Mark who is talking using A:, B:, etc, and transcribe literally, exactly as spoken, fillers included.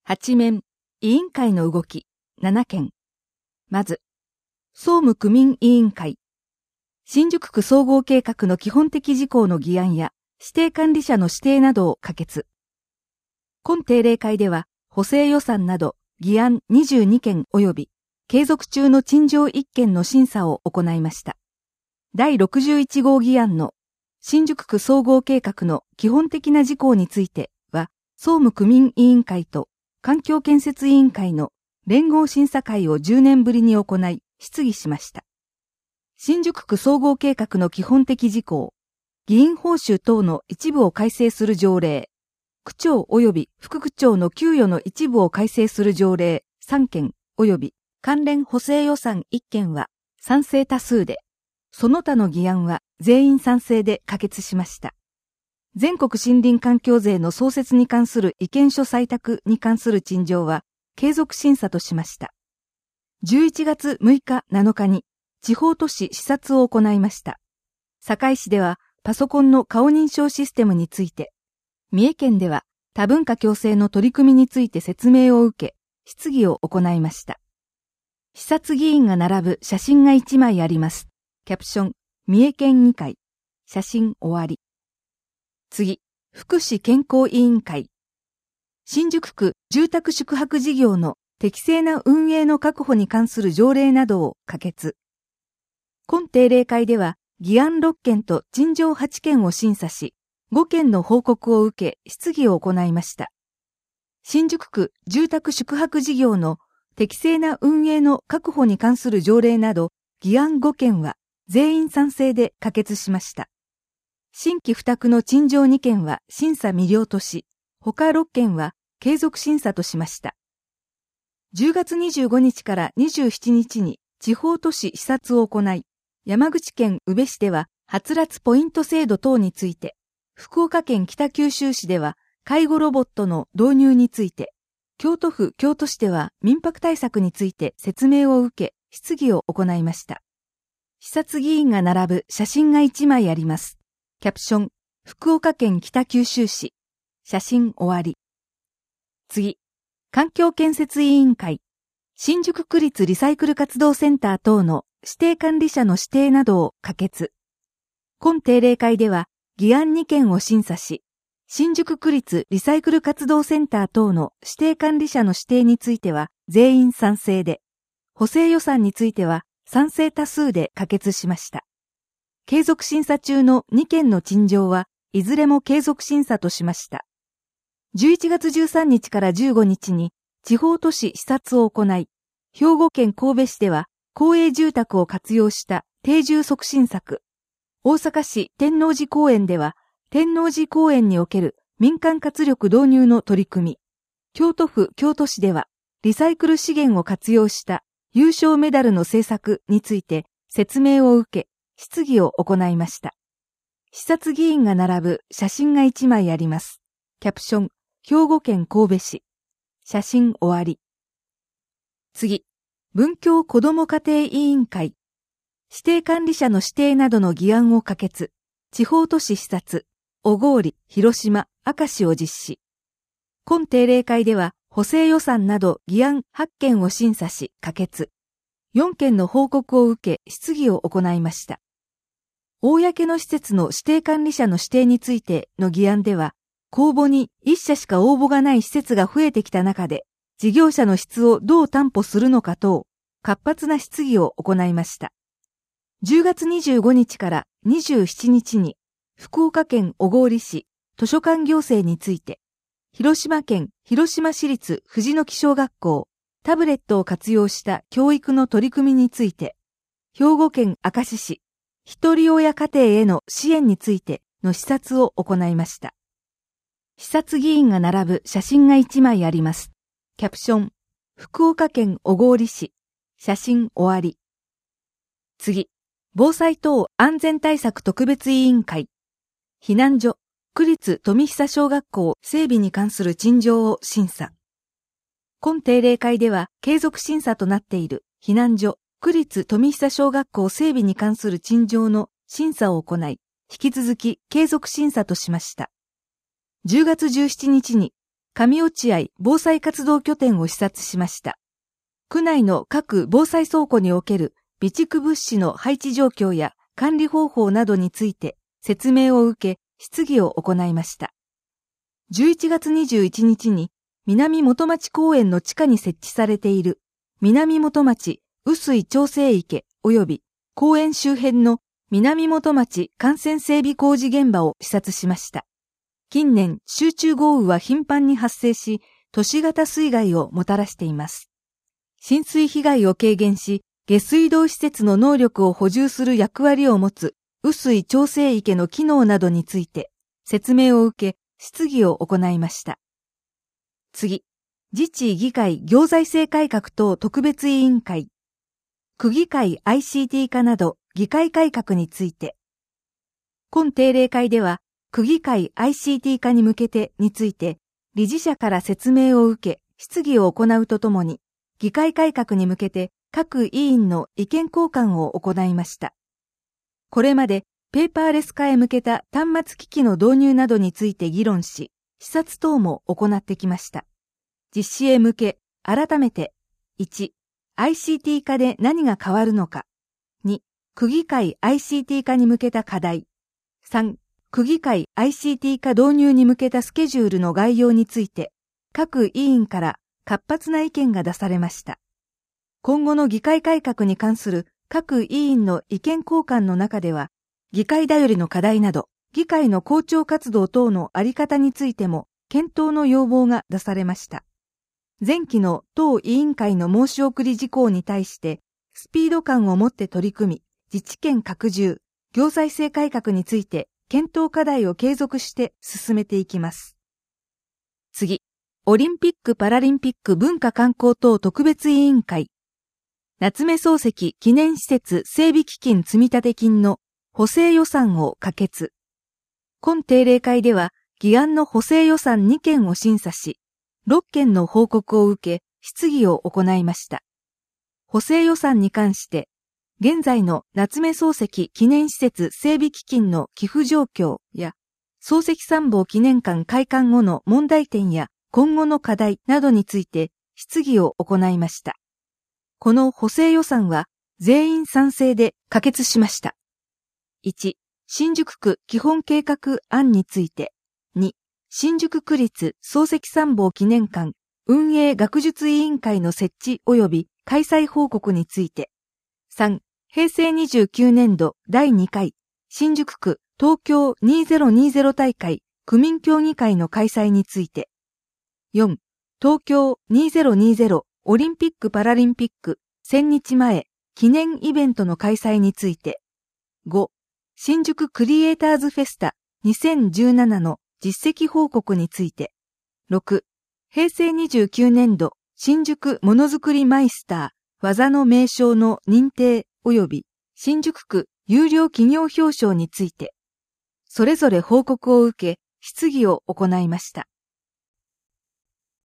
A: はち面、委員会の動き、なな件。まず、総務区民委員会。新宿区総合計画の基本的事項の議案や、指定管理者の指定などを可決。今定例会では、補正予算など、議案にじゅうに件及び、継続中の陳情いっ件の審査を行いました。だいろくじゅういち号議案の、新宿区総合計画の基本的な事項については、総務区民委員会と環境建設委員会の連合審査会をじゅうねんぶりに行い、質疑しました。新宿区総合計画の基本的事項、議員報酬等の一部を改正する条例、区長及び副区長の給与の一部を改正する条例さん件及び関連補正予算いっ件は賛成多数で、その他の議案は全員賛成で可決しました。全国森林環境税の創設に関する意見書採択に関する陳情は継続審査としました。じゅういちがつむいかなのかに地方都市視察を行いました。堺市ではパソコンの顔認証システムについて、三重県では多文化共生の取り組みについて説明を受け、質疑を行いました。視察議員が並ぶ写真がいちまいあります。キャプション、三重県議会。写真終わり。次、福祉健康委員会。新宿区住宅宿泊事業の適正な運営の確保に関する条例などを可決。今定例会では、議案ろっ件と陳情はち件を審査し、ご件の報告を受け、質疑を行いました。新宿区住宅宿泊事業の適正な運営の確保に関する条例など、議案ご件は全員賛成で可決しました。新規付託の陳情に件は審査未了とし、他ろっ件は継続審査としました。じゅうがつにじゅうごにちからにじゅうしちにちに地方都市視察を行い、山口県宇部市では、はつらつポイント制度等について、福岡県北九州市では、介護ロボットの導入について、京都府京都市では民泊対策について説明を受け、質疑を行いました。視察議員が並ぶ写真がいちまいあります。キャプション、福岡県北九州市。写真終わり。次、環境建設委員会。新宿区立リサイクル活動センター等の指定管理者の指定などを可決。今定例会では、議案に件を審査し、新宿区立リサイクル活動センター等の指定管理者の指定については全員賛成で、補正予算については賛成多数で可決しました。継続審査中のに件の陳情はいずれも継続審査としました。じゅういちがつじゅうさんにちからじゅうごにちに地方都市視察を行い、兵庫県神戸市では公営住宅を活用した定住促進策、大阪市天王寺公園では天王寺公園における民間活力導入の取り組み、京都府京都市ではリサイクル資源を活用した優勝メダルの制作について説明を受け、質疑を行いました。視察議員が並ぶ写真がいちまいあります。キャプション、兵庫県神戸市。写真終わり。次、文教子ども家庭委員会。指定管理者の指定などの議案を可決。地方都市視察、小郡、広島、明石を実施。今定例会では補正予算など議案はち件を審査し可決。よん件の報告を受け質疑を行いました。公の施設の指定管理者の指定についての議案では、公募にいっ社しか応募がない施設が増えてきた中で、事業者の質をどう担保するのか等、活発な質疑を行いました。じゅうがつにじゅうごにちからにじゅうしちにちに、福岡県小郡市図書館行政について、広島県広島市立藤野木小学校、タブレットを活用した教育の取り組みについて、兵庫県明石市、一人親家庭への支援についての視察を行いました。視察議員が並ぶ写真がいちまいあります。キャプション、福岡県小郡市。写真終わり。次、防災等安全対策特別委員会。避難所、区立富久小学校整備に関する陳情を審査。今定例会では継続審査となっている避難所、区立富久小学校整備に関する陳情の審査を行い、引き続き継続審査としました。じゅうがつじゅうしちにちに上落合防災活動拠点を視察しました。区内の各防災倉庫における備蓄物資の配置状況や管理方法などについて説明を受け、質疑を行いました。じゅういちがつにじゅういちにちに南元町公園の地下に設置されている南元町雨水調整池及び公園周辺の南元町幹線整備工事現場を視察しました。近年、集中豪雨は頻繁に発生し、都市型水害をもたらしています。浸水被害を軽減し、下水道施設の能力を補充する役割を持つ雨水調整池の機能などについて説明を受け、質疑を行いました。次、自治議会行財政改革等特別委員会、区議会 アイシーティー 化など議会改革について。今定例会では、区議会 アイシーティー 化に向けてについて、理事者から説明を受け、質疑を行うとともに、議会改革に向けて各委員の意見交換を行いました。これまでペーパーレス化へ向けた端末機器の導入などについて議論し、視察等も行ってきました。実施へ向け、改めて、いち、アイシーティー 化で何が変わるのか。に、区議会 アイシーティー 化に向けた課題。さん、区議会 アイシーティー 化導入に向けたスケジュールの概要について、各委員から活発な意見が出されました。今後の議会改革に関する各委員の意見交換の中では、議会だよりの課題など、議会の公聴活動等のあり方についても、検討の要望が出されました。前期の当委員会の申し送り事項に対して、スピード感を持って取り組み、自治権拡充、行財政改革について、検討課題を継続して進めていきます。次、オリンピック・パラリンピック文化観光等特別委員会。夏目漱石記念施設整備基金積立金の補正予算を可決。今定例会では、議案の補正予算にけんを審査し、ろっけんの報告を受け、質疑を行いました。補正予算に関して、現在の夏目漱石記念施設整備基金の寄付状況や、漱石参謀記念館開館後の問題点や今後の課題などについて質疑を行いました。この補正予算は全員賛成で可決しました。いち、新宿区基本計画案について。に、新宿区立漱石参謀記念館運営学術委員会の設置及び開催報告について。さん、平成にじゅうきゅうねんどだいにかい新宿区東京にせんにじゅう大会区民協議会の開催について。よん、東京にせんにじゅうオリンピック・パラリンピックせんにちまえ記念イベントの開催について。ご、新宿クリエイターズフェスタにせんじゅうななの実績報告について。ろく、平成にじゅうきゅうねんど新宿ものづくりマイスター技の名称の認定及び新宿区優良企業表彰について。それぞれ報告を受け質疑を行いました。